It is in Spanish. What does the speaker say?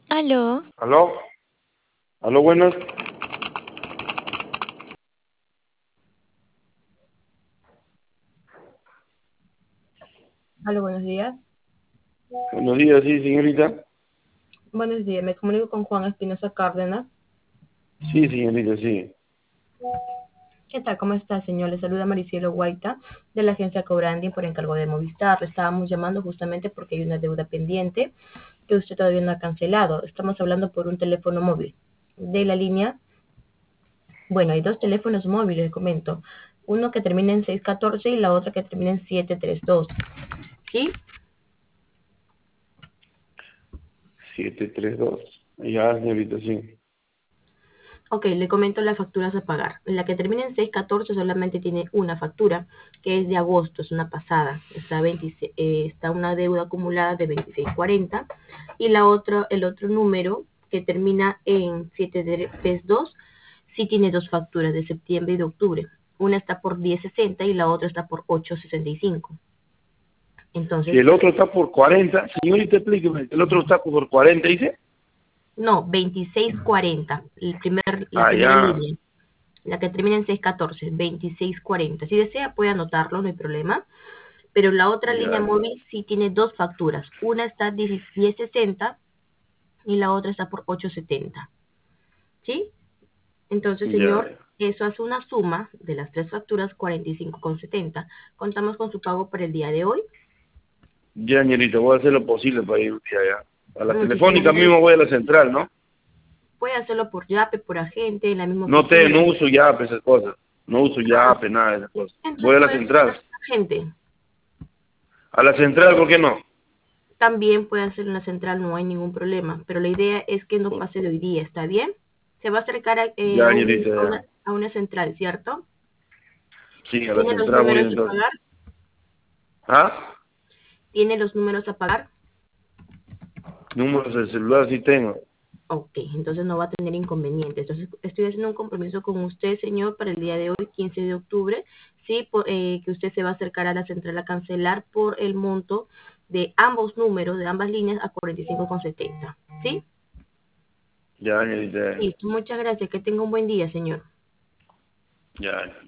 Aló, ¿Aló? ¿Aló, buenas? Aló, buenos días. Buenos días, sí, señorita. Buenos días, me comunico con Juan Espinosa Cárdenas. Sí, señorita, sí. ¿Qué tal? ¿Cómo está, señor? Le saluda Maricielo Guaita de la agencia Cobranding por encargo de Movistar. Le estábamos llamando justamente porque hay una deuda pendiente que usted todavía no ha cancelado. Estamos hablando por un teléfono móvil de la línea. Bueno, hay dos teléfonos móviles, le comento. Uno que termina en 614 y la otra que termina en 732. ¿Sí? 732. Ya, señorita, sí. Ok, le comento las facturas a pagar. La que termina en 614 solamente tiene una factura, que es de agosto, es una pasada. Está, 26, está una deuda acumulada de 2640. Y la otra, el otro número, que termina en 732, sí tiene dos facturas, de septiembre y de octubre. Una está por 1060 y la otra está por 865. Si Entonces, el otro está por 40, señorita, explíqueme. El otro está por 40, dice. no, 2640, la Ah, primera ya. línea. La que termina en 614, 2640. Si desea puede anotarlo, no hay problema. Pero la otra línea Ya, móvil sí tiene dos facturas. Una está 1060 y la otra está por 870. ¿Sí? Entonces, señor, ya. eso hace una suma de las tres facturas, 45,70. Contamos con su pago para el día de hoy. Ya, señorita, voy a hacer lo posible para ir un día ya. A la Muchísimas telefónica mismo gracias. voy a la central, ¿no? Puede hacerlo por Yape, por agente, en la misma No oficina. uso Yape, esas cosas. No uso Ah, Yape, nada de esas cosas. entonces Voy a la puede hacerlo central. por agente. A la central, ¿por qué no? También puede hacer en la central, no hay ningún problema, pero la idea es que no pase de hoy día, ¿está bien? Se va a acercar Ya, señorita, ya. a una central, ¿cierto? Sí, a la ¿Tiene los central voy números a entonces. pagar? ¿Ah? ¿Tiene los números a pagar? Números de celular sí tengo. Ok, entonces no va a tener inconveniente. Entonces estoy haciendo un compromiso con usted, señor, para el día de hoy, 15 de octubre, sí, que usted se va a acercar a la central a cancelar por el monto de ambos números, de ambas líneas, a 45,70, ¿sí? Ya, señorita. Listo, muchas gracias. Que tenga un buen día, señor. Ya.